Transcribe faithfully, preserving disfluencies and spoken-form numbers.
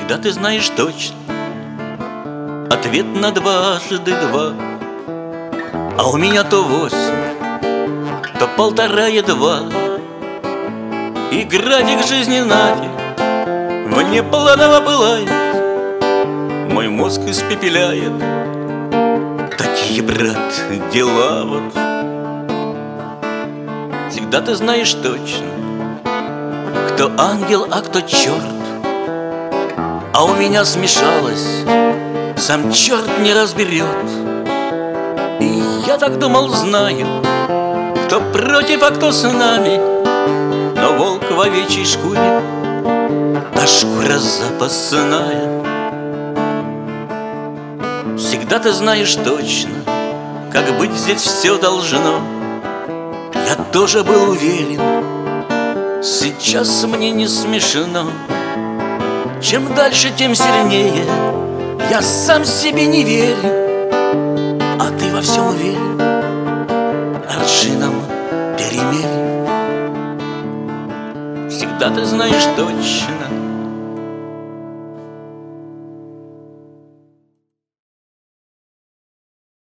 Всегда ты знаешь точно ответ на дважды два. А у меня то восемь, то полтора едва. И график жизни нафиг мне планово пылает, мой мозг испепеляет. Такие, брат, дела вот. Всегда ты знаешь точно, кто ангел, а кто черт. А у меня смешалось, сам черт не разберет. И я так думал, знаю, кто против, а кто с нами. Но волк в овечьей шкуре, а шкура запасная. Всегда ты знаешь точно, как быть здесь все должно. Я тоже был уверен, сейчас мне не смешно. Чем дальше, тем сильнее я сам себе не верю. А ты во всем уверен, аршином перемерь. Всегда ты знаешь точно,